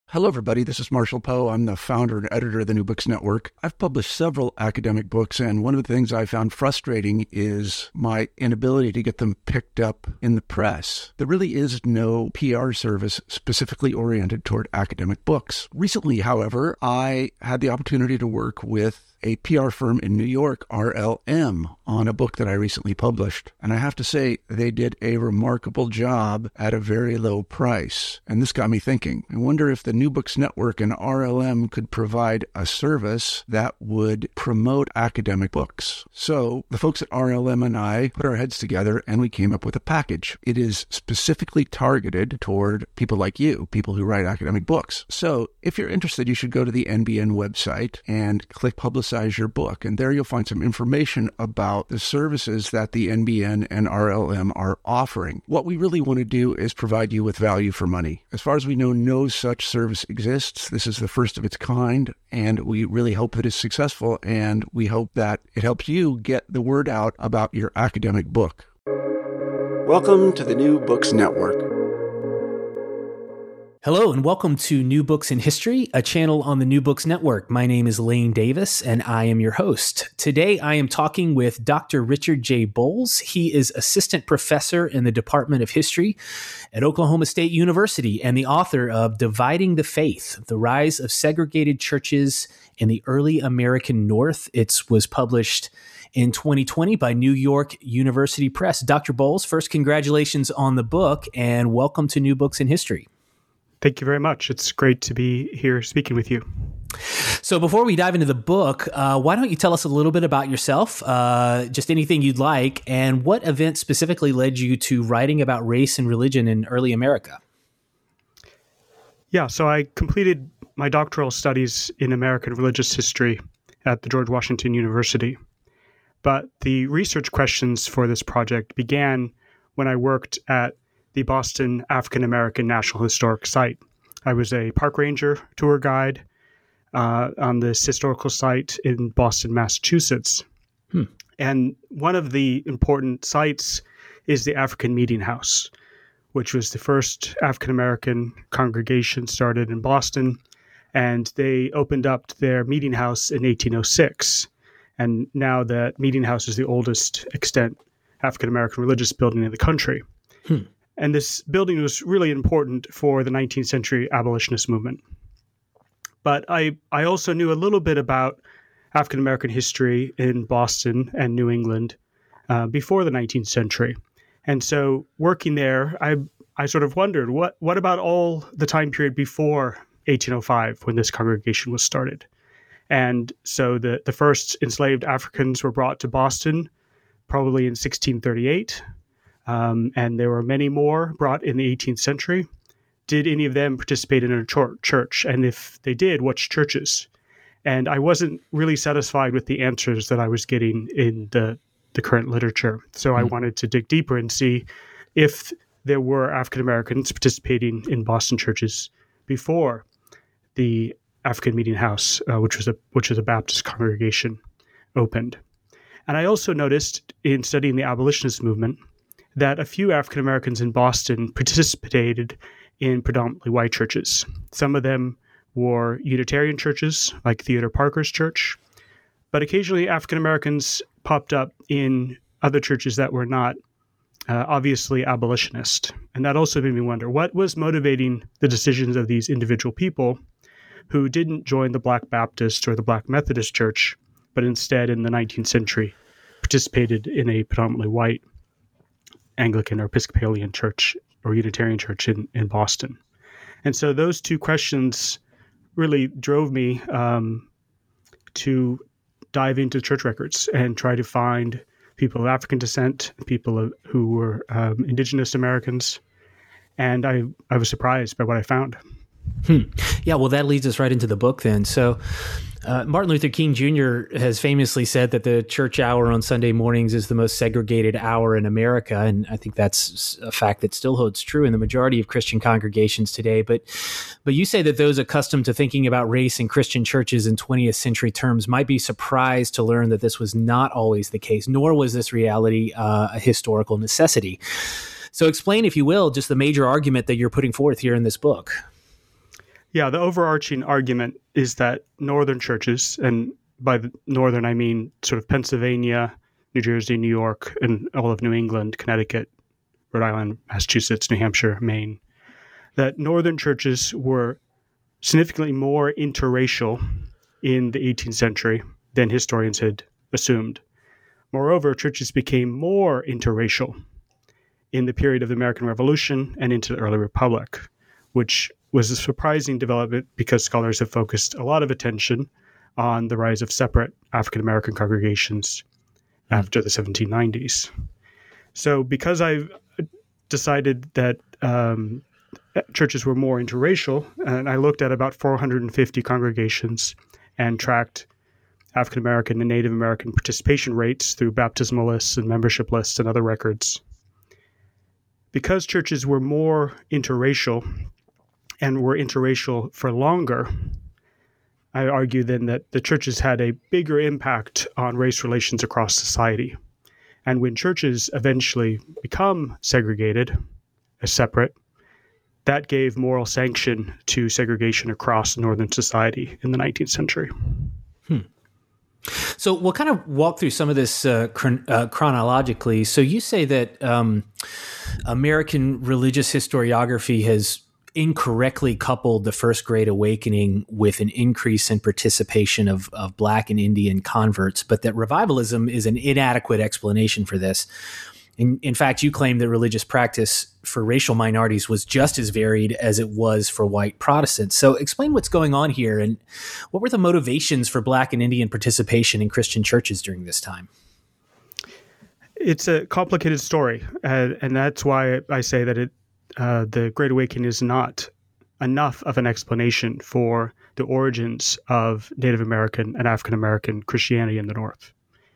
Hello, everybody. This is Marshall Poe. I'm the founder and editor of the New Books Network. I've published several academic books, and one of the things I found frustrating is my inability to get them picked up in the press. There really is no PR service specifically oriented toward academic books. Recently, however, I had the opportunity to work with a PR firm in New York, RLM, on a book that I recently published. And I have to say, they did a remarkable job at a very low price. And this got me thinking. I wonder if the New Books Network and RLM could provide a service that would promote academic books. So the folks at RLM and I put our heads together and we came up with a package. It is specifically targeted toward people like you, people who write academic books. So if you're interested, you should go to the NBN website and click Publicize Your Book. And there you'll find some information about the services that the NBN and RLM are offering. What we really want to do is provide you with value for money. As far as we know, no such service exists. This is the first of its kind, and we really hope that it's successful, and we hope that it helps you get the word out about your academic book. Welcome to the New Books Network. Hello and welcome to New Books in History, a channel on the New Books Network. My name is Lane Davis and I am your host. Today I am talking with Dr. Richard J. Bolles. He is assistant professor in the Department of History at Oklahoma State University and the author of Dividing the Faith, The Rise of Segregated Churches in the Early American North. It was published in 2020 by New York University Press. Dr. Bolles, first, congratulations on the book and welcome to New Books in History. Thank you very much. It's great to be here speaking with you. So before we dive into the book, why don't you tell us a little bit about yourself, just anything you'd like, and what event specifically led you to writing about race and religion in early America? Yeah, so I completed my doctoral studies in American religious history at the George Washington University. But the research questions for this project began when I worked at the Boston African American National Historic Site. I was a park ranger tour guide on this historical site in Boston, Massachusetts. And one of the important sites is the African Meeting House, which was the first African American congregation started in Boston. And they opened up their meeting house in 1806. And now that meeting house is the oldest extant African American religious building in the country. And this building was really important for the 19th century abolitionist movement. But I also knew a little bit about African American history in Boston and New England before the 19th century. And so working there, I sort of wondered, what about all the time period before 1805 when this congregation was started? And so the first enslaved Africans were brought to Boston probably in 1638. And there were many more brought in the 18th century. Did any of them participate in a church? And if they did, which churches? And I wasn't really satisfied with the answers that I was getting in the current literature. So I wanted to dig deeper and see if there were African Americans participating in Boston churches before the African Meeting House, which was a Baptist congregation, opened. And I also noticed in studying the abolitionist movement that a few African Americans in Boston participated in predominantly white churches. Some of them were Unitarian churches, like Theodore Parker's church, but occasionally African Americans popped up in other churches that were not obviously abolitionist. And that also made me wonder, what was motivating the decisions of these individual people who didn't join the Black Baptist or the Black Methodist Church, but instead in the 19th century participated in a predominantly white Anglican or Episcopalian church or Unitarian church in Boston. And so those two questions really drove me to dive into church records and try to find people of African descent, people who were indigenous Americans. And I was surprised by what I found. Yeah, well, that leads us right into the book then. So Martin Luther King Jr. has famously said that the church hour on Sunday mornings is the most segregated hour in America. And I think that's a fact that still holds true in the majority of Christian congregations today. But you say that those accustomed to thinking about race in Christian churches in 20th century terms might be surprised to learn that this was not always the case, nor was this reality a historical necessity. So explain, if you will, just the major argument that you're putting forth here in this book. Yeah, the overarching argument is that northern churches, and by the northern I mean sort of Pennsylvania, New Jersey, New York, and all of New England, Connecticut, Rhode Island, Massachusetts, New Hampshire, Maine, that northern churches were significantly more interracial in the 18th century than historians had assumed. Moreover, churches became more interracial in the period of the American Revolution and into the early Republic, which was a surprising development because scholars have focused a lot of attention on the rise of separate African American congregations after the 1790s. So because I've decided that churches were more interracial, and I looked at about 450 congregations and tracked African American and Native American participation rates through baptismal lists and membership lists and other records. Because churches were more interracial and were interracial for longer, I argue then that the churches had a bigger impact on race relations across society. And when churches eventually become segregated, as separate, that gave moral sanction to segregation across Northern society in the 19th century. So we'll kind of walk through some of this chronologically. So you say that American religious historiography has incorrectly coupled the First Great Awakening with an increase in participation of Black and Indian converts, but that revivalism is an inadequate explanation for this. In fact, you claim that religious practice for racial minorities was just as varied as it was for white Protestants. So explain what's going on here, and what were the motivations for Black and Indian participation in Christian churches during this time? It's a complicated story, and that's why I say that the Great Awakening is not enough of an explanation for the origins of Native American and African American Christianity in the North.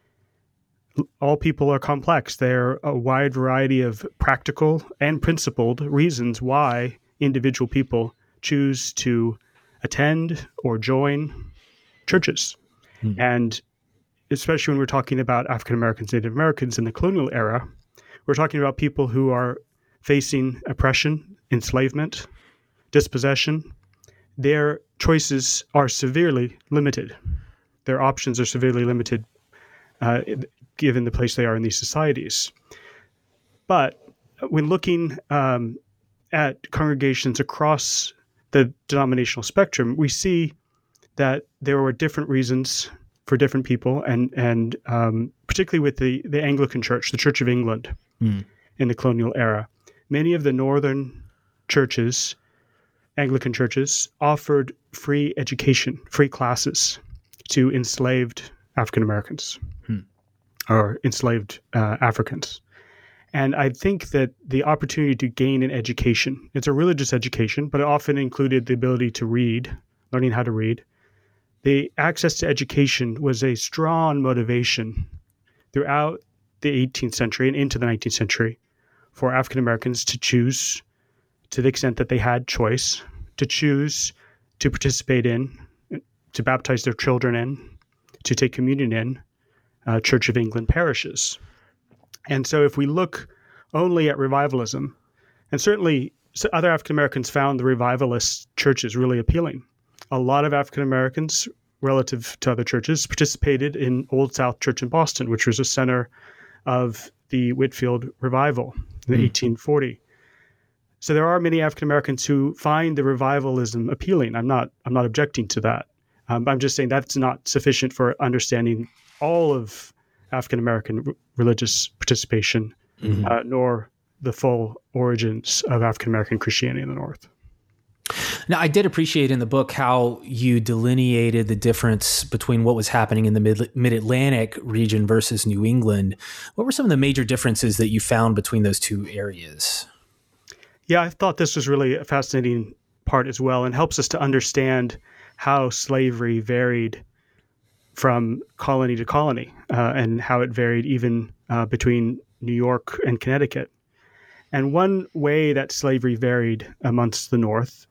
All people are complex. There are a wide variety of practical and principled reasons why individual people choose to attend or join churches. And especially when we're talking about African Americans, Native Americans in the colonial era, we're talking about people who are facing oppression, enslavement, dispossession. Their choices are severely limited. Their options are severely limited given the place they are in these societies. But when looking at congregations across the denominational spectrum, we see that there were different reasons for different people, and particularly with the Anglican Church, the Church of England in the colonial era. Many of the northern churches, Anglican churches, offered free education, free classes to enslaved African Americans or enslaved Africans. And I think that the opportunity to gain an education, it's a religious education, but it often included the ability to read, learning how to read. The access to education was a strong motivation throughout the 18th century and into the 19th century for African Americans to choose, to the extent that they had choice, to choose to participate in, to baptize their children in, to take communion in Church of England parishes. And so if we look only at revivalism, and certainly other African Americans found the revivalist churches really appealing. A lot of African Americans, relative to other churches, participated in Old South Church in Boston, which was a center of the Whitefield revival in 1840. So there are many African Americans who find the revivalism appealing. I'm not objecting to that. I'm just saying that's not sufficient for understanding all of African American religious participation, nor the full origins of African American Christianity in the North. Now, I did appreciate in the book how you delineated the difference between what was happening in the Mid-Atlantic region versus New England. What were some of the major differences that you found between those two areas? Yeah, I thought this was really a fascinating part as well, and helps us to understand how slavery varied from colony to colony, and how it varied even between New York and Connecticut. And one way that slavery varied amongst the North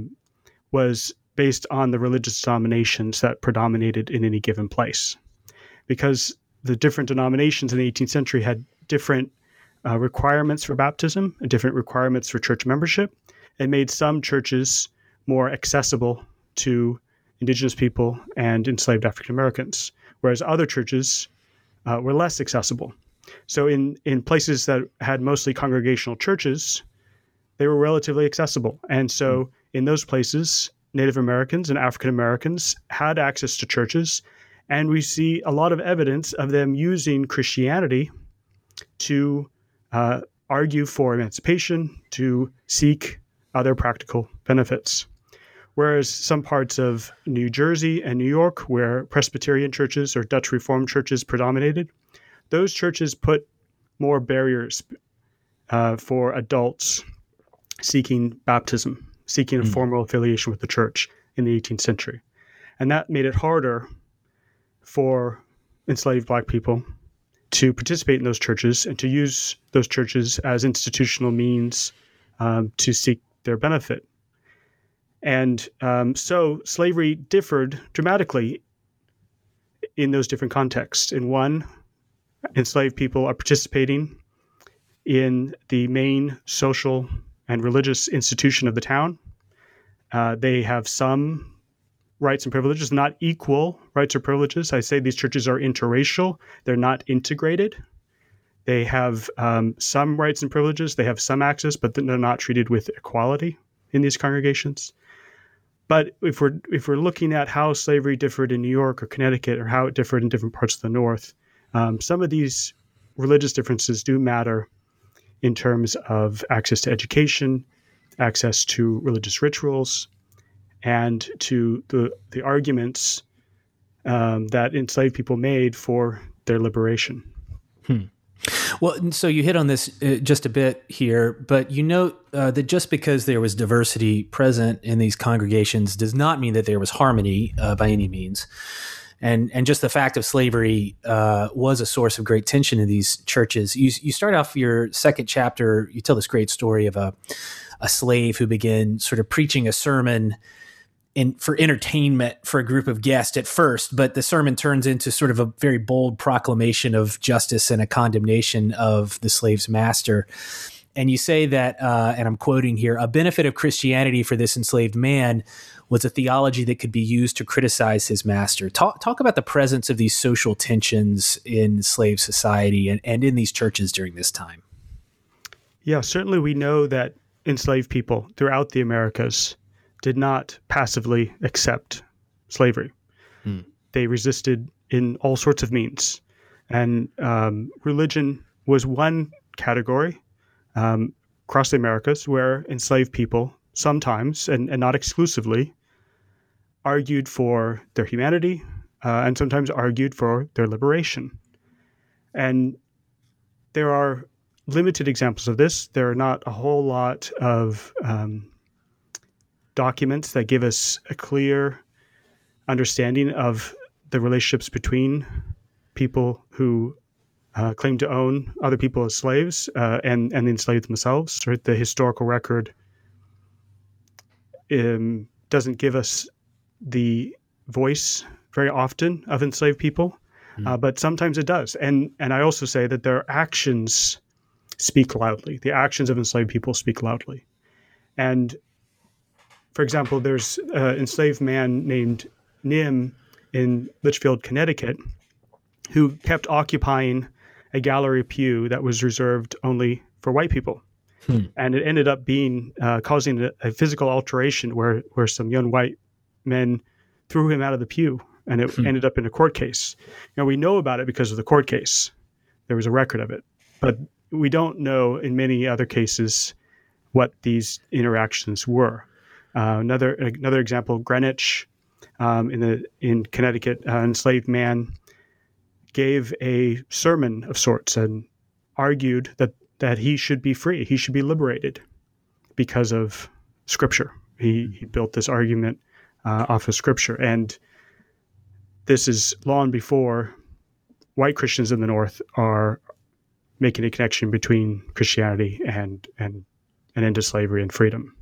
was based on the religious denominations that predominated in any given place. Because the different denominations in the 18th century had different requirements for baptism, and different requirements for church membership, and made some churches more accessible to indigenous people and enslaved African Americans, whereas other churches were less accessible. So in places that had mostly congregational churches, they were relatively accessible. And so in those places, Native Americans and African Americans had access to churches, and we see a lot of evidence of them using Christianity to argue for emancipation, to seek other practical benefits. Whereas some parts of New Jersey and New York, where Presbyterian churches or Dutch Reformed churches predominated, those churches put more barriers for adults seeking baptism, seeking a formal affiliation with the church in the 18th century. And that made it harder for enslaved Black people to participate in those churches and to use those churches as institutional means to seek their benefit. And so slavery differed dramatically in those different contexts. In one, enslaved people are participating in the main social and religious institution of the town. They have some rights and privileges, not equal rights or privileges. I say these churches are interracial. They're not integrated. They have some rights and privileges. They have some access, but they're not treated with equality in these congregations. But if we're looking at how slavery differed in New York or Connecticut, or how it differed in different parts of the North, some of these religious differences do matter in terms of access to education, access to religious rituals, and to the arguments that enslaved people made for their liberation. Well, so you hit on this just a bit here, but you note that just because there was diversity present in these congregations does not mean that there was harmony by any means. And just the fact of slavery was a source of great tension in these churches. You start off your second chapter, you tell this great story of a slave who began sort of preaching a sermon for entertainment for a group of guests at first, but the sermon turns into sort of a very bold proclamation of justice and a condemnation of the slave's master. And you say that, and I'm quoting here, a benefit of Christianity for this enslaved man was a theology that could be used to criticize his master. Talk about the presence of these social tensions in slave society and in these churches during this time. Yeah, certainly we know that enslaved people throughout the Americas did not passively accept slavery. They resisted in all sorts of means. And religion was one category across the Americas where enslaved people sometimes, and not exclusively, argued for their humanity and sometimes argued for their liberation. And there are limited examples of this. There are not a whole lot of documents that give us a clear understanding of the relationships between people who claim to own other people as slaves and the enslaved themselves. Right? The historical record doesn't give us the voice very often of enslaved people, but sometimes it does. And I also say that their actions speak loudly. The actions of enslaved people speak loudly. And for example, there's an enslaved man named Nim in Litchfield, Connecticut, who kept occupying a gallery pew that was reserved only for white people. And it ended up being causing a physical alteration where some young white men threw him out of the pew, and it ended up in a court case. Now, we know about it because of the court case. There was a record of it. But we don't know in many other cases what these interactions were. Another example, Greenwich, in Connecticut, an enslaved man gave a sermon of sorts and argued that he should be free, he should be liberated because of Scripture. He built this argument off of Scripture, and this is long before white Christians in the North are making a connection between Christianity and into slavery and freedom.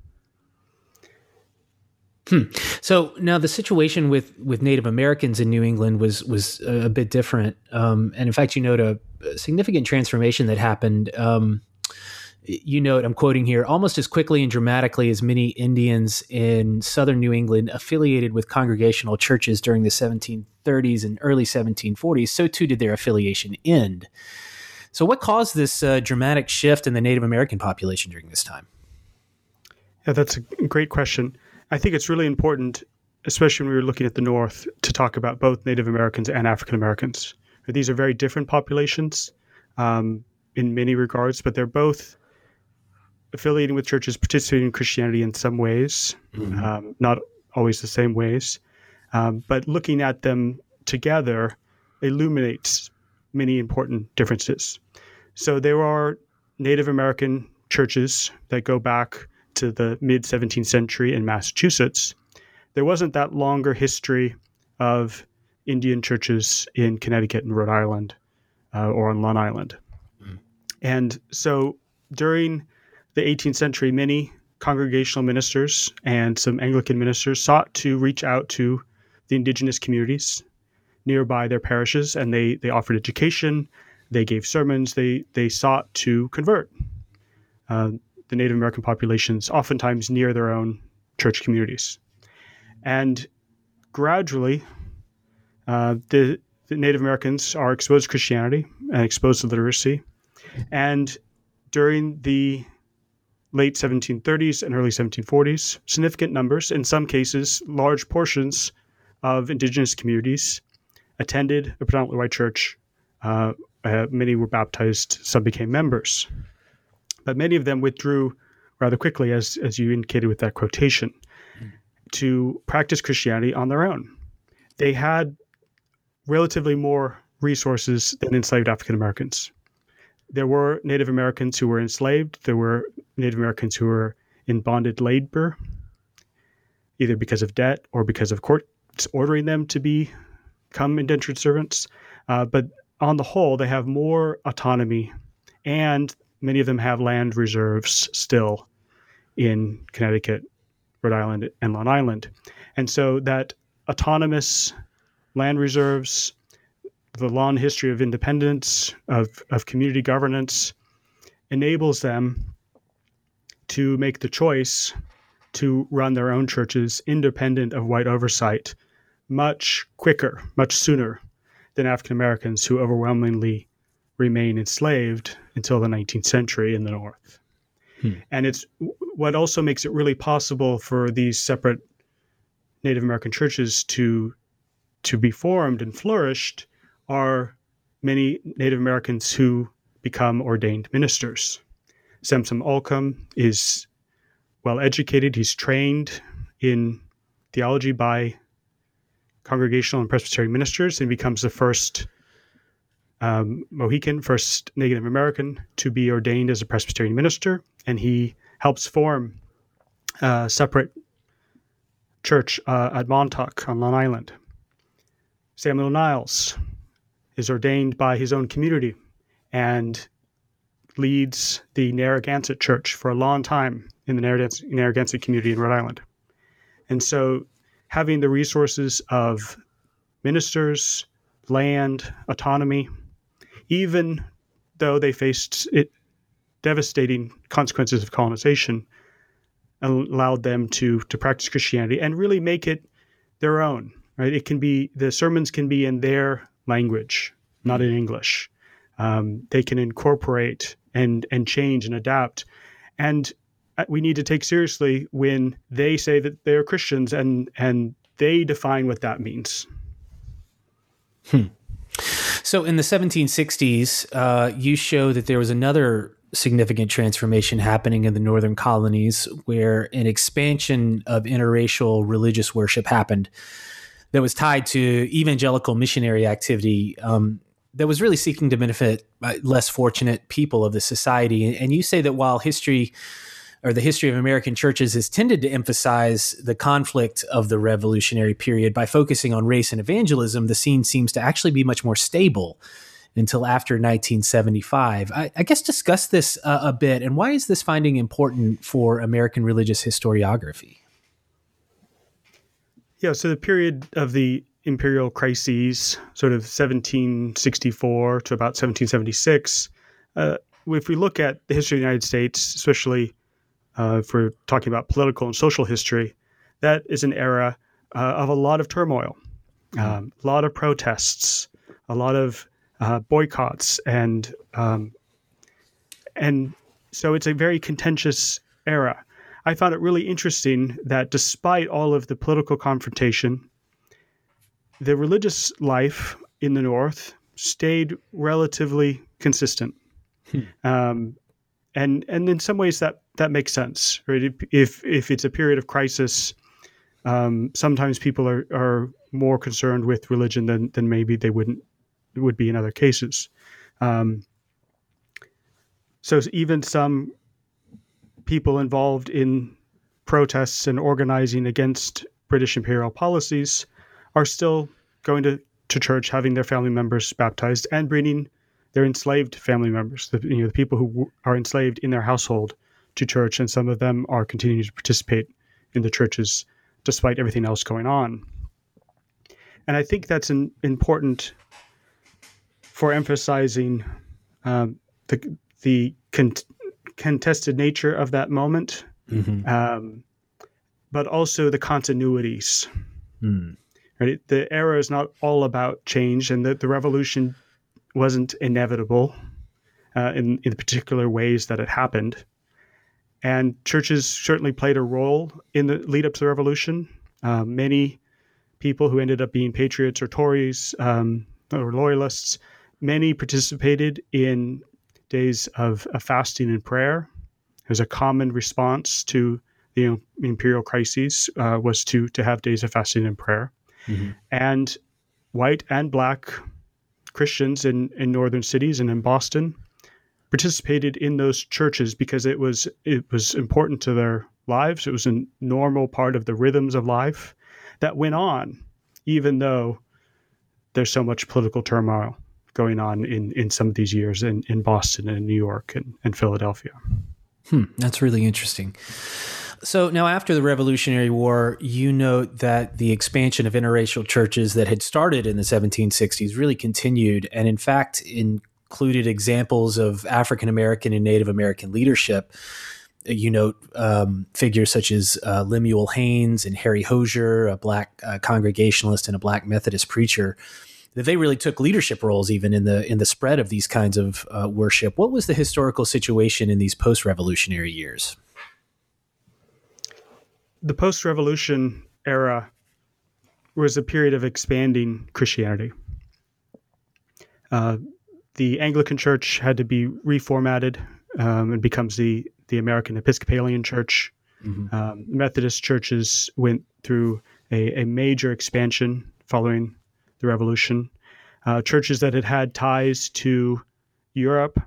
So now the situation with Native Americans in New England was a bit different. And in fact, you note a significant transformation that happened you note, I'm quoting here, almost as quickly and dramatically as many Indians in southern New England affiliated with congregational churches during the 1730s and early 1740s, so too did their affiliation end. So what caused this dramatic shift in the Native American population during this time? Yeah, that's a great question. I think it's really important, especially when we were looking at the North, to talk about both Native Americans and African Americans. These are very different populations in many regards, but they're both affiliating with churches, participating in Christianity in some ways, not always the same ways. But looking at them together illuminates many important differences. So there are Native American churches that go back to the mid-17th century in Massachusetts. There wasn't that longer history of Indian churches in Connecticut and Rhode Island or on Long Island. And so during the 18th century, many congregational ministers and some Anglican ministers sought to reach out to the indigenous communities nearby their parishes, and they offered education, they gave sermons, they sought to convert the Native American populations, oftentimes near their own church communities. And gradually, the Native Americans are exposed to Christianity and exposed to literacy. And during the late 1730s and early 1740s, significant numbers, in some cases, large portions of indigenous communities attended a predominantly white church. Many were baptized, some became members. But many of them withdrew rather quickly, as you indicated with that quotation, to practice Christianity on their own. They had relatively more resources than enslaved African Americans. There were Native Americans who were enslaved. There were Native Americans who were in bonded labor, either because of debt or because of courts ordering them to become indentured servants. But on the whole, they have more autonomy, and many of them have land reserves still in Connecticut, Rhode Island, and Long Island. And so that autonomous land reserves, the long history of independence, of community governance, enables them to make the choice to run their own churches independent of white oversight much quicker, much sooner than African Americans who overwhelmingly remain enslaved until the 19th century in the North. And it's what also makes it really possible for these separate Native American churches to be formed and flourished are many Native Americans who become ordained ministers. Samson Occom is well educated. He's trained in theology by Congregational and Presbyterian ministers and becomes the first Mohican, first Native American to be ordained as a Presbyterian minister. And he helps form a separate church at Montauk on Long Island. Samuel Niles is ordained by his own community and leads the Narragansett Church for a long time in the Narragansett community in Rhode Island. And so having the resources of ministers, land, autonomy, even though they faced devastating consequences of colonization, allowed them to practice Christianity and really make it their own. Right? It can be, the sermons can be in their language, not in English. They can incorporate and change and adapt. And we need to take seriously when they say that they're Christians and they define what that means. So in the 1760s, you show that there was another significant transformation happening in the northern colonies where an expansion of interracial religious worship happened that was tied to evangelical missionary activity that was really seeking to benefit less fortunate people of the society. And you say that while history or the history of American churches has tended to emphasize the conflict of the Revolutionary period by focusing on race and evangelism, the scene seems to actually be much more stable until after 1975. I guess discuss this a bit, and why is this finding important for American religious historiography? Yeah, so the period of the imperial crises, sort of 1764 to about 1776, if we look at the history of the United States, especially if we're talking about political and social history, that is an era of a lot of turmoil, a lot of protests, a lot of boycotts, and so it's a very contentious era. I found it really interesting that despite all of the political confrontation, the religious life in the North stayed relatively consistent. And in some ways that makes sense, right? If it's a period of crisis, sometimes people are more concerned with religion than maybe they would be in other cases. So even some people involved in protests and organizing against British imperial policies are still going to church, having their family members baptized, and bringing their enslaved family members, the people who are enslaved in their household, to church, and some of them are continuing to participate in the churches despite everything else going on. And I think that's important for emphasizing the contested nature of that moment, but also the continuities. Right? The era is not all about change, and the revolution wasn't inevitable in the particular ways that it happened. And churches certainly played a role in the lead up to the revolution. Many people who ended up being patriots or Tories or loyalists, many participated in days of fasting and prayer. It was a common response to the imperial crises was to have days of fasting and prayer. And white and black Christians in northern cities and in Boston participated in those churches because it was important to their lives. It was a normal part of the rhythms of life that went on, even though there's so much political turmoil going on in some of these years in Boston and New York and Philadelphia. That's really interesting. So now after the Revolutionary War, you note that the expansion of interracial churches that had started in the 1760s really continued, and in fact included examples of African-American and Native American leadership. You note figures such as Lemuel Haynes and Harry Hosier, a black Congregationalist and a black Methodist preacher, that they really took leadership roles even in the spread of these kinds of worship. What was the historical situation in these post-revolutionary years? The post-revolution era was a period of expanding Christianity. The Anglican Church had to be reformatted and becomes the American Episcopalian Church. Methodist churches went through a major expansion following the Revolution. Churches that had ties to Europe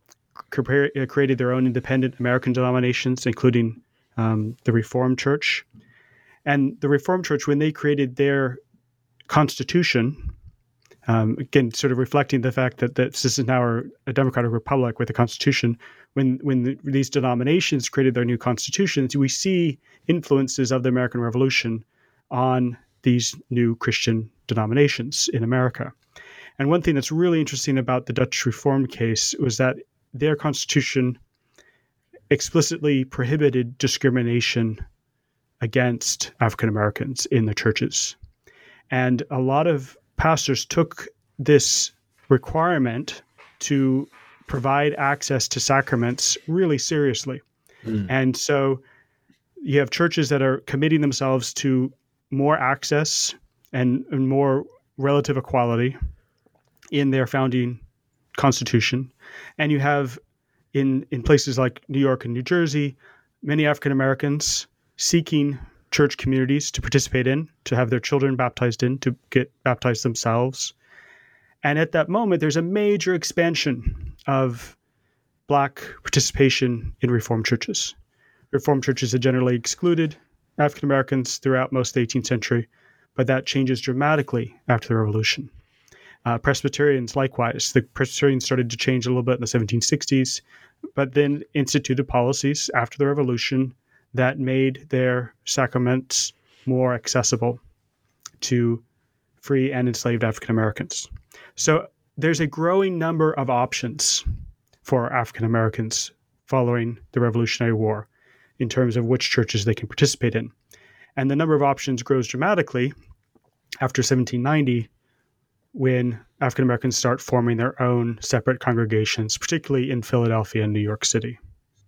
created their own independent American denominations, including the Reformed Church. And the Reformed Church, when they created their constitution, again, sort of reflecting the fact that this is now a democratic republic with a constitution, when these denominations created their new constitutions, we see influences of the American Revolution on these new Christian denominations in America. And one thing that's really interesting about the Dutch Reformed case was that their constitution explicitly prohibited discrimination against African Americans in the churches. And a lot of pastors took this requirement to provide access to sacraments really seriously. And so you have churches that are committing themselves to more access and more relative equality in their founding constitution. And you have in places like New York and New Jersey, many African Americans seeking church communities to participate in, to have their children baptized in, to get baptized themselves. And at that moment, there's a major expansion of Black participation in Reformed churches. Reformed churches had generally excluded African Americans throughout most of the 18th century, but that changes dramatically after the Revolution. Presbyterians, likewise. The Presbyterians started to change a little bit in the 1760s, but then instituted policies after the Revolution that made their sacraments more accessible to free and enslaved African Americans. So there's a growing number of options for African Americans following the Revolutionary War in terms of which churches they can participate in. And the number of options grows dramatically after 1790, when African Americans start forming their own separate congregations, particularly in Philadelphia and New York City.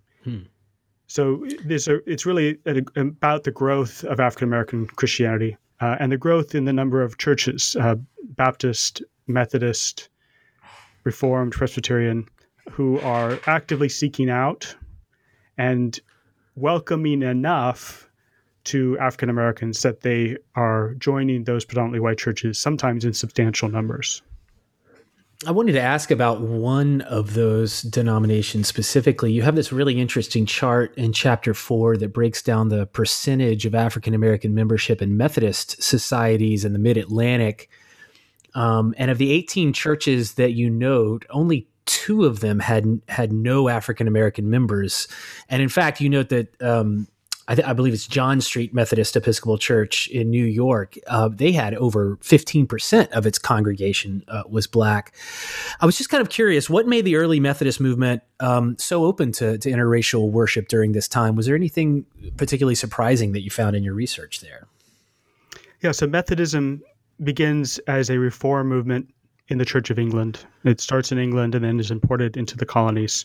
So it's really about the growth of African American Christianity and the growth in the number of churches, Baptist, Methodist, Reformed, Presbyterian, who are actively seeking out and welcoming enough to African Americans that they are joining those predominantly white churches, sometimes in substantial numbers. I wanted to ask about one of those denominations specifically. You have this really interesting chart in chapter 4 that breaks down the percentage of African American membership in Methodist societies in the Mid-Atlantic. And of the 18 churches that you note, only 2 of them had no African American members. And in fact, you note that I believe it's John Street Methodist Episcopal Church in New York. They had over 15% of its congregation was Black. I was just kind of curious, what made the early Methodist movement so open to interracial worship during this time? Was there anything particularly surprising that you found in your research there? Yeah, so Methodism begins as a reform movement in the Church of England. It starts in England and then is imported into the colonies.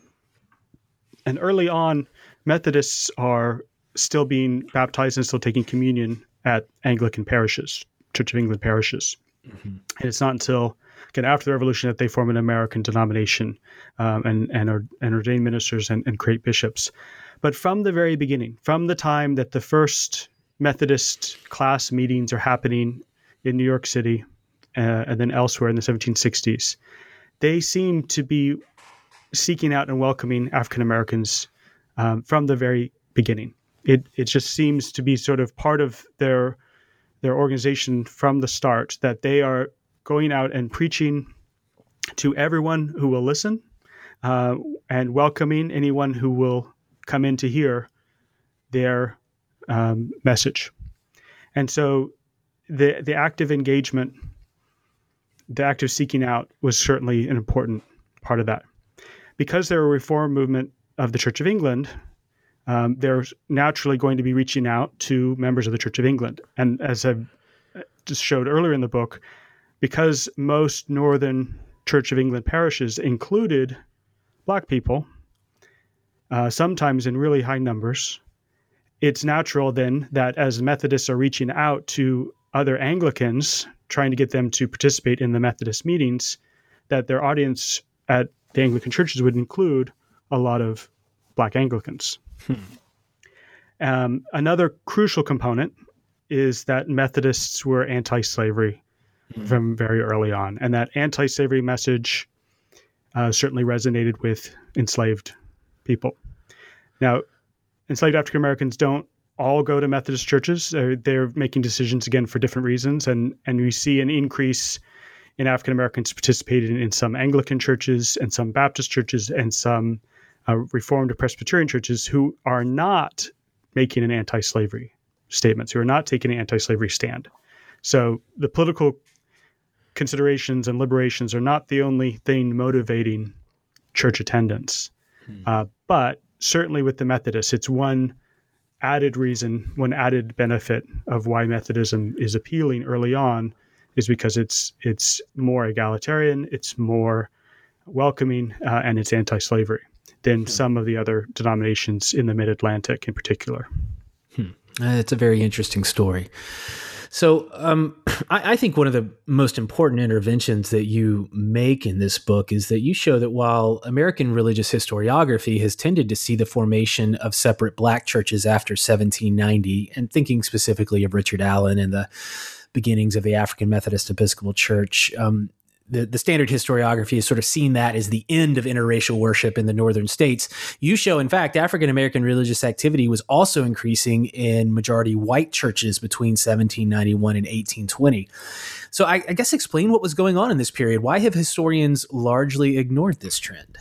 And early on, Methodists are still being baptized and still taking communion at Anglican parishes, Church of England parishes. Mm-hmm. And it's not until, again, after the Revolution that they form an American denomination and ordain ministers and create bishops. But from the very beginning, from the time that the first Methodist class meetings are happening in New York City and then elsewhere in the 1760s, they seem to be seeking out and welcoming African Americans from the very beginning. It just seems to be sort of part of their organization from the start that they are going out and preaching to everyone who will listen and welcoming anyone who will come in to hear their message. And so the active engagement, the active seeking out was certainly an important part of that. Because they're a reform movement of the Church of England, they're naturally going to be reaching out to members of the Church of England. And as I just showed earlier in the book, because most Northern Church of England parishes included Black people, sometimes in really high numbers, it's natural then that as Methodists are reaching out to other Anglicans, trying to get them to participate in the Methodist meetings, that their audience at the Anglican churches would include a lot of Black Anglicans. Another crucial component is that Methodists were anti-slavery from very early on, and that anti-slavery message certainly resonated with enslaved people. Now, enslaved African Americans don't all go to Methodist churches. They're making decisions, again, for different reasons, and we see an increase in African Americans participating in some Anglican churches and some Baptist churches and some Reformed or Presbyterian churches who are not making an anti-slavery statements, who are not taking an anti-slavery stand. So the political considerations and liberations are not the only thing motivating church attendance. But certainly with the Methodists, it's one added reason, one added benefit of why Methodism is appealing early on is because it's more egalitarian, it's more welcoming, and it's anti-slavery than some of the other denominations in the Mid-Atlantic in particular. It's a very interesting story. So I think one of the most important interventions that you make in this book is that you show that while American religious historiography has tended to see the formation of separate Black churches after 1790, and thinking specifically of Richard Allen and the beginnings of the African Methodist Episcopal Church, the standard historiography has sort of seen that as the end of interracial worship in the northern states. You show, in fact, African American religious activity was also increasing in majority white churches between 1791 and 1820. So I guess explain what was going on in this period. Why have historians largely ignored this trend?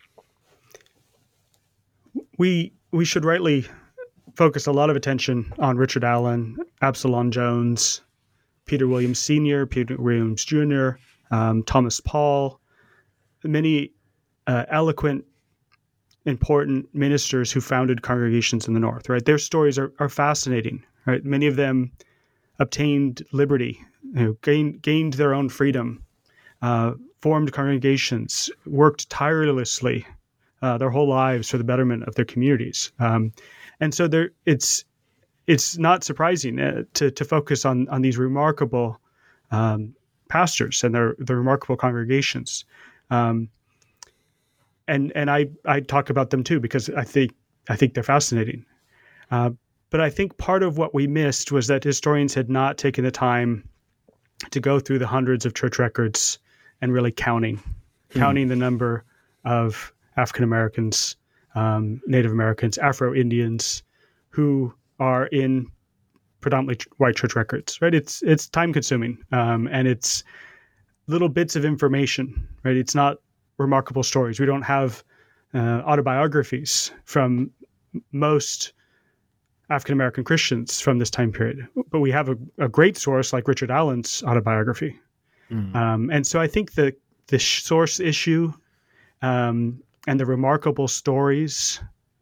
We should rightly focus a lot of attention on Richard Allen, Absalom Jones, Peter Williams Sr., Peter Williams Jr., Thomas Paul, many eloquent, important ministers who founded congregations in the North, right? Their stories are fascinating, right? Many of them obtained liberty, gained their own freedom, formed congregations, worked tirelessly their whole lives for the betterment of their communities. And so it's not surprising to focus on these remarkable pastors and their remarkable congregations. And I talk about them too because I think they're fascinating. But I think part of what we missed was that historians had not taken the time to go through the hundreds of church records and really counting the number of African Americans, Native Americans, Afro-Indians who are in predominantly white church records, right? It's time consuming, and it's little bits of information, right? It's not remarkable stories. We don't have autobiographies from most African American Christians from this time period, but we have a great source like Richard Allen's autobiography. And so I think the source issue and the remarkable stories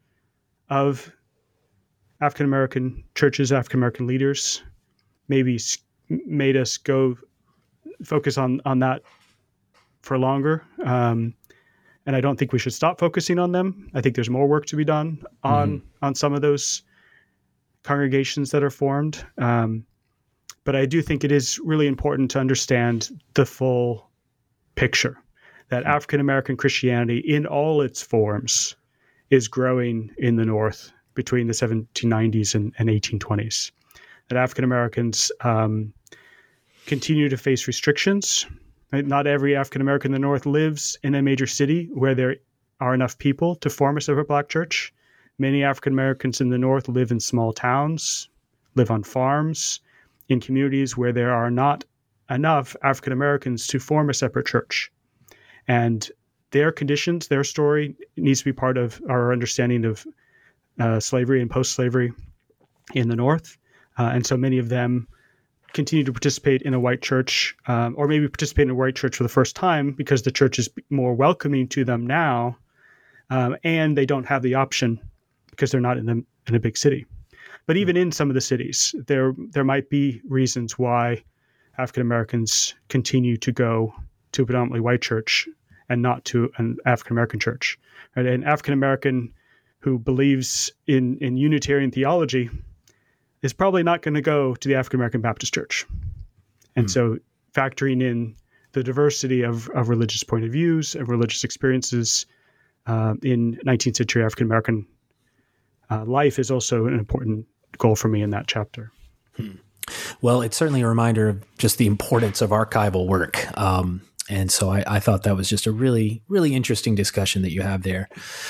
of African American churches, African American leaders, maybe made us go focus on that for longer. And I don't think we should stop focusing on them. I think there's more work to be done on some of those congregations that are formed. But I do think it is really important to understand the full picture, that African American Christianity in all its forms is growing in the North between the 1790s and 1820s. That African Americans continue to face restrictions. Right? Not every African American in the North lives in a major city where there are enough people to form a separate black church. Many African Americans in the North live in small towns, live on farms, in communities where there are not enough African Americans to form a separate church. And their conditions, their story needs to be part of our understanding of slavery and post-slavery in the North. And so many of them continue to participate in a white church, or maybe participate in a white church for the first time because the church is more welcoming to them now, and they don't have the option because they're not in a big city. But even in some of the cities, there might be reasons why African Americans continue to go to a predominantly white church and not to an African American church. Right? An African American who believes in Unitarian theology is probably not going to go to the African American Baptist Church. And so factoring in the diversity of religious point of views and religious experiences in 19th century African American life is also an important goal for me in that chapter. Well, it's certainly a reminder of just the importance of archival work. And so I thought that was just a really, really interesting discussion that you have there.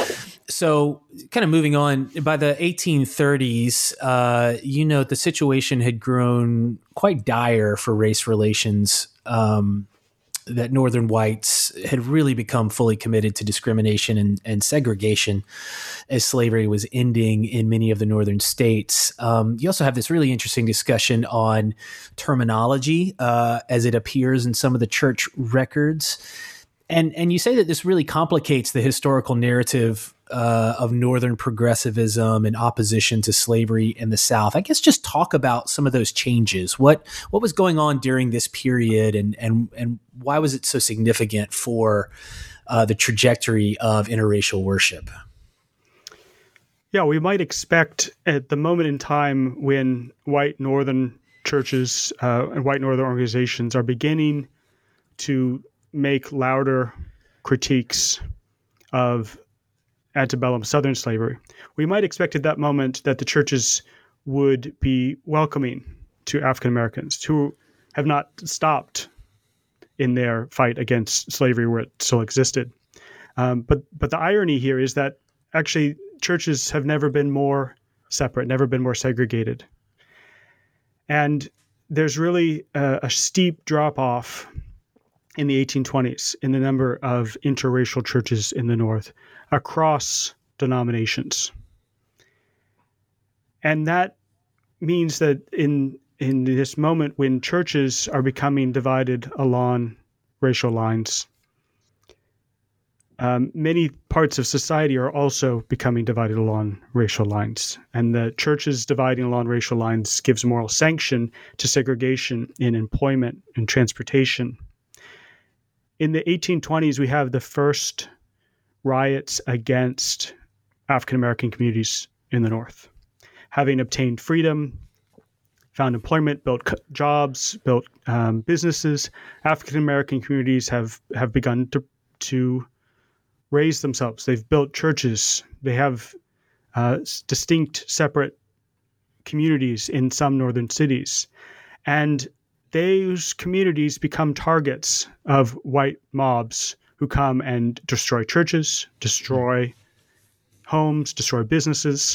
So kind of moving on, by the 1830s, the situation had grown quite dire for race relations, that Northern whites had really become fully committed to discrimination and segregation as slavery was ending in many of the Northern states. You also have this really interesting discussion on terminology as it appears in some of the church records. And you say that this really complicates the historical narrative of Northern progressivism and opposition to slavery in the South. I guess just talk about some of those changes. What was going on during this period, and why was it so significant for the trajectory of interracial worship? Yeah, we might expect at the moment in time when white Northern churches and white Northern organizations are beginning to make louder critiques of antebellum Southern slavery, we might expect at that moment that the churches would be welcoming to African Americans who have not stopped in their fight against slavery where it still existed. But the irony here is that actually churches have never been more separate, never been more segregated. And there's really a steep drop-off in the 1820s in the number of interracial churches in the North across denominations. And that means that in this moment when churches are becoming divided along racial lines, many parts of society are also becoming divided along racial lines. And the churches dividing along racial lines gives moral sanction to segregation in employment and transportation. In the 1820s, we have the first riots against African American communities in the North. Having obtained freedom, found employment, built jobs, built businesses, African American communities have begun to raise themselves. They've built churches. They have distinct, separate communities in some northern cities. And those communities become targets of white mobs who come and destroy churches, destroy homes, destroy businesses,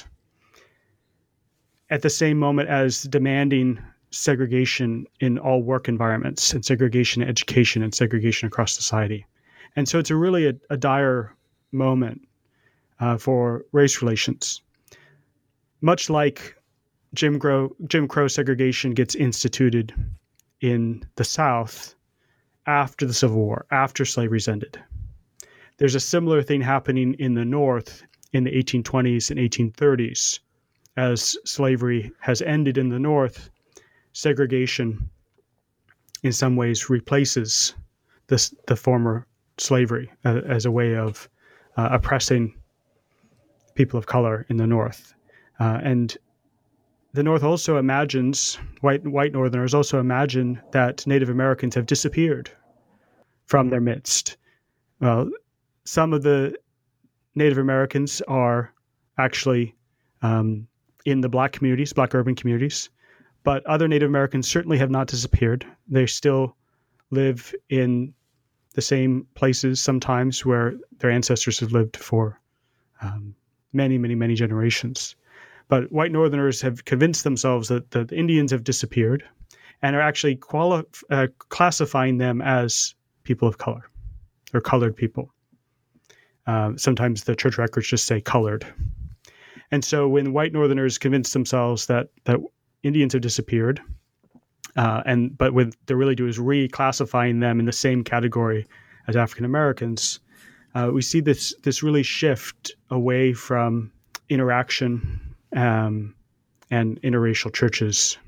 at the same moment as demanding segregation in all work environments and segregation in education and segregation across society. And so it's really a dire moment for race relations. Much like Jim Crow segregation gets instituted in the South after the Civil War, after slavery's ended. There's a similar thing happening in the North in the 1820s and 1830s. As slavery has ended in the North, segregation in some ways replaces the former slavery as a way of oppressing people of color in the North. And the North also imagines, white Northerners also imagine that Native Americans have disappeared from their midst. Well, some of the Native Americans are actually in the Black communities, Black urban communities, but other Native Americans certainly have not disappeared. They still live in the same places sometimes where their ancestors have lived for many, many, many generations. But white Northerners have convinced themselves that the Indians have disappeared and are actually classifying them as people of color or colored people. Sometimes the church records just say colored. And so when white Northerners convince themselves that Indians have disappeared, but what they really do is reclassifying them in the same category as African Americans, we see this really shift away from interaction and interracial churches.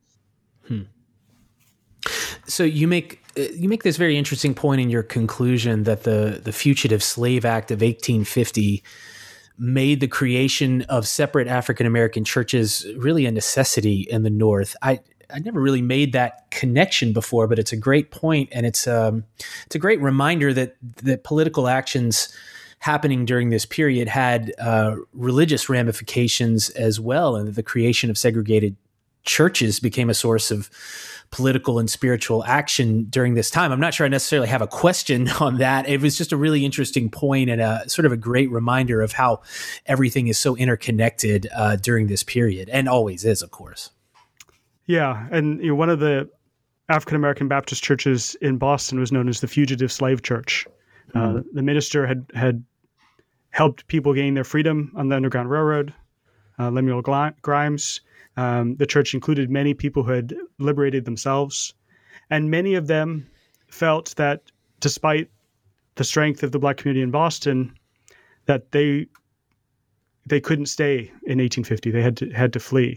So you make this very interesting point in your conclusion that the Fugitive Slave Act of 1850 made the creation of separate African American churches really a necessity in the North. I never really made that connection before, but it's a great point, and it's a great reminder that political actions happening during this period had religious ramifications as well, and that the creation of segregated churches became a source of political and spiritual action during this time. I'm not sure I necessarily have a question on that. It was just a really interesting point and a sort of a great reminder of how everything is so interconnected during this period, and always is, of course. Yeah, and one of the African American Baptist churches in Boston was known as the Fugitive Slave Church. The minister had helped people gain their freedom on the Underground Railroad. Lemuel Grimes. The church included many people who had liberated themselves, and many of them felt that despite the strength of the Black community in Boston, that they couldn't stay in 1850. They had to flee.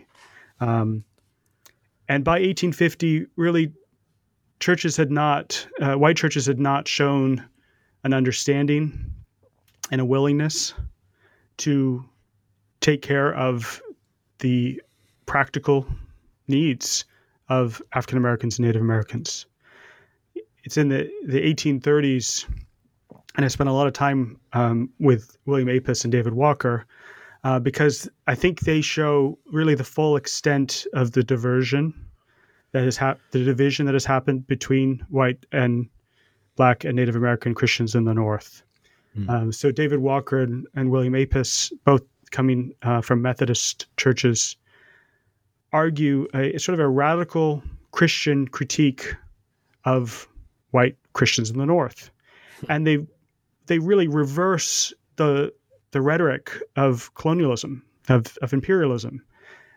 And by 1850, really, white churches had not shown an understanding and a willingness to take care of the practical needs of African Americans and Native Americans. It's in the 1830s, and I spent a lot of time with William Apis and David Walker because I think they show really the full extent of the division that has happened between white and Black and Native American Christians in the North. So David Walker and William Apis, both coming from Methodist churches, argue a sort of a radical Christian critique of white Christians in the North. And they really reverse the rhetoric of colonialism, of imperialism.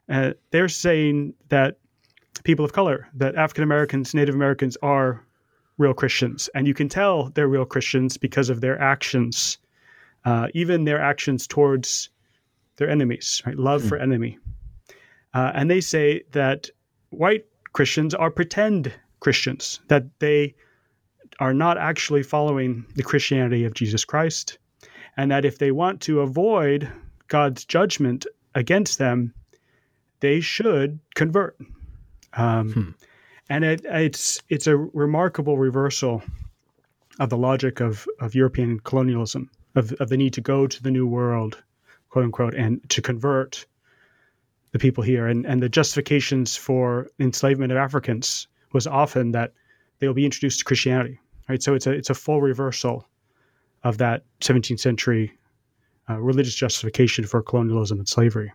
They're saying that people of color, that African Americans, Native Americans are real Christians. And you can tell they're real Christians because of their actions, even their actions towards their enemies, right? Love for enemy. And they say that white Christians are pretend Christians, that they are not actually following the Christianity of Jesus Christ, and that if they want to avoid God's judgment against them, they should convert. And it's a remarkable reversal of the logic of European colonialism, of the need to go to the New World, quote unquote, and to convert the people here. And the justifications for enslavement of Africans was often that they'll be introduced to Christianity, right? So it's a full reversal of that 17th century religious justification for colonialism and slavery.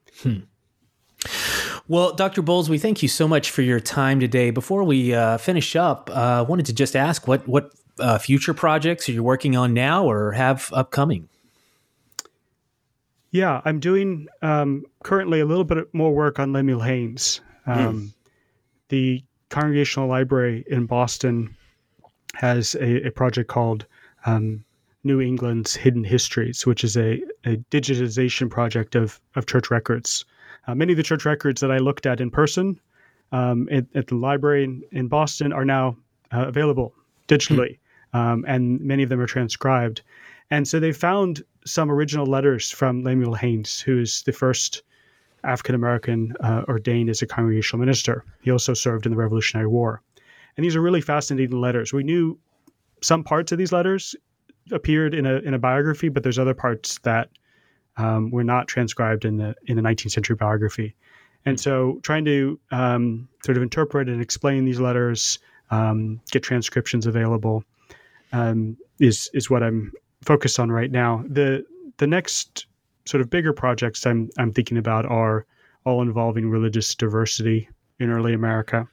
Well, Dr. Bolles, we thank you so much for your time today. Before we finish up, I wanted to just ask what future projects are you working on now or have upcoming? Yeah, I'm doing currently a little bit more work on Lemuel Haynes. The Congregational Library in Boston has a project called New England's Hidden Histories, which is a digitization project of church records. Many of the church records that I looked at in person at the library in Boston are now available digitally, and many of them are transcribed. And so they found some original letters from Lemuel Haynes, who is the first African-American ordained as a congregational minister. He also served in the Revolutionary War. And these are really fascinating letters. We knew some parts of these letters appeared in a biography, but there's other parts that were not transcribed in the 19th century biography. And so trying to sort of interpret and explain these letters, get transcriptions available, is what I'm focused on right now. The next sort of bigger projects I'm thinking about are all involving religious diversity in early America.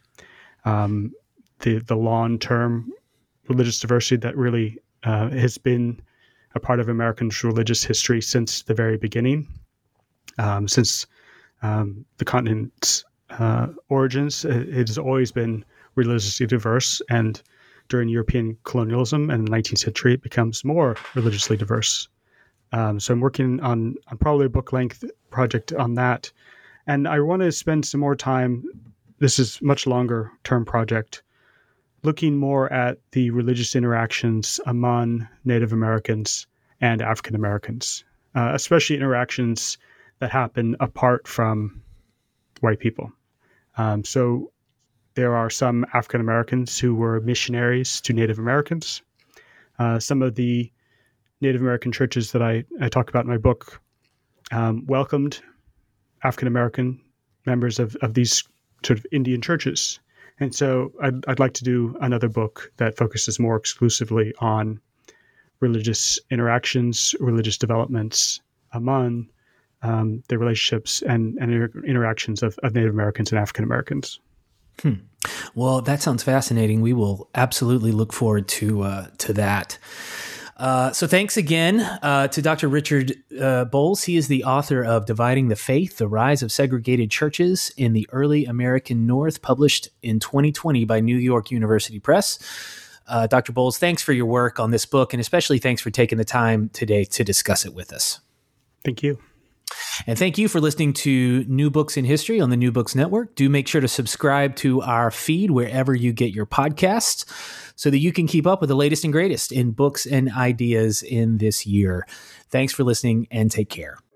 The long-term religious diversity that really has been a part of American religious history since the very beginning, since the continent's origins. It has always been religiously diverse, and during European colonialism and the 19th century, it becomes more religiously diverse. So I'm working on probably a book-length project on that. And I want to spend some more time, this is a much longer-term project, looking more at the religious interactions among Native Americans and African Americans, especially interactions that happen apart from white people. So there are some African Americans who were missionaries to Native Americans. Some of the Native American churches that I talk about in my book welcomed African American members of these sort of Indian churches. And so I'd like to do another book that focuses more exclusively on religious interactions, religious developments among the relationships and interactions of Native Americans and African Americans. Well, that sounds fascinating. We will absolutely look forward to that. So thanks again to Dr. Richard Bolles. He is the author of Dividing the Faith, The Rise of Segregated Churches in the Early American North, published in 2020 by New York University Press. Dr. Bolles, thanks for your work on this book, and especially thanks for taking the time today to discuss it with us. Thank you. And thank you for listening to New Books in History on the New Books Network. Do make sure to subscribe to our feed wherever you get your podcasts so that you can keep up with the latest and greatest in books and ideas in this year. Thanks for listening and take care.